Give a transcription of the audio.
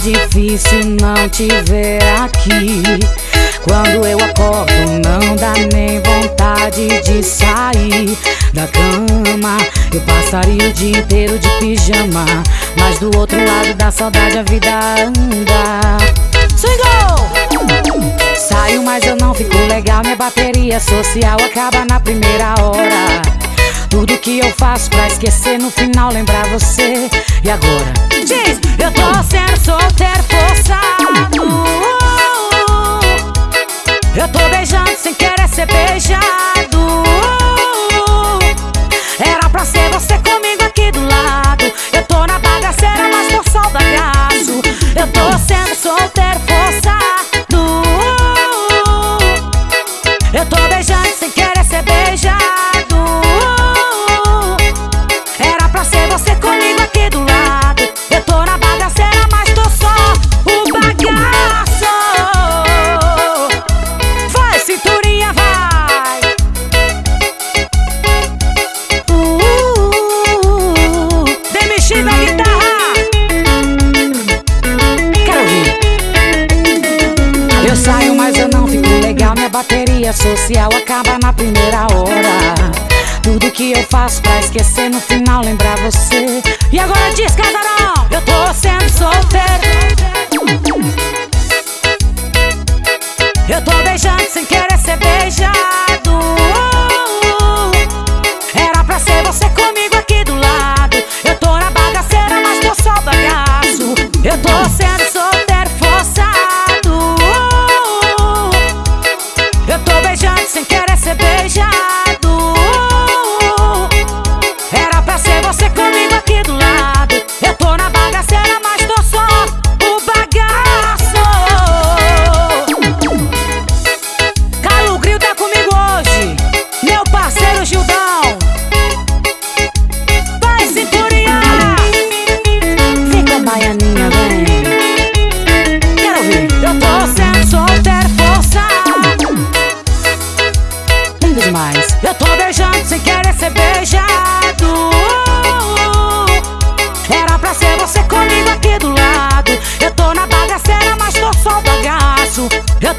difícil não te ver aqui. Quando eu acordo não dá nem vontade de sair da cama. Eu passaria o dia inteiro de pijama, mas do outro lado da saudade a vida anda. Single! Saio, mas eu não fico legal. Minha bateria social acaba na primeira hora. Tudo que eu faço pra esquecer, no final lembrar você. E agora? Diz! Eu tô sendo solteiro forçado. Eu tô beijando sem querer ser beijado. Era pra ser você comigo aqui do lado. Eu tô na bagaceira, mas tô só o bagaço. Eu tô sendo solteiro forçado. Eu tô beijando sem querer ser beijado. Era pra ser você comigo aqui do lado. Eu tô na bagaceira, mas tô só o bagaço. Vai, cinturinha, vai. DMX na guitarra. Quero ouvir. Eu saio, mas eu não fico legal. Minha bateria social acaba na primeira hora. Tudo que eu faço pra esquecer, no final lembrar você. E agora diz, casarão! Eu tô sendo solteiro. Eu tô beijando sem querer ser beijado. Era pra ser você comigo aqui do lado. Eu tô na bagaceira, mas tô só bagaço. Eu tô sendo solteiro forçado. Eu tô beijando sem querer ser beijado. Era pra ser você comigo aqui do lado. Eu tô na bagaceira, mas tô só o bagaço. Carlos Gril tá comigo hoje, meu parceiro Gildão. Vai, cinturinha. Fica baianinha, vem. Quero ouvir. Eu tô sendo solteiro forçado. Lindo demais. Eu tô beijando sem querer ser beijado. Era pra ser você comigo aqui do lado. Eu tô na bagaceira, mas tô só o bagaço. Eu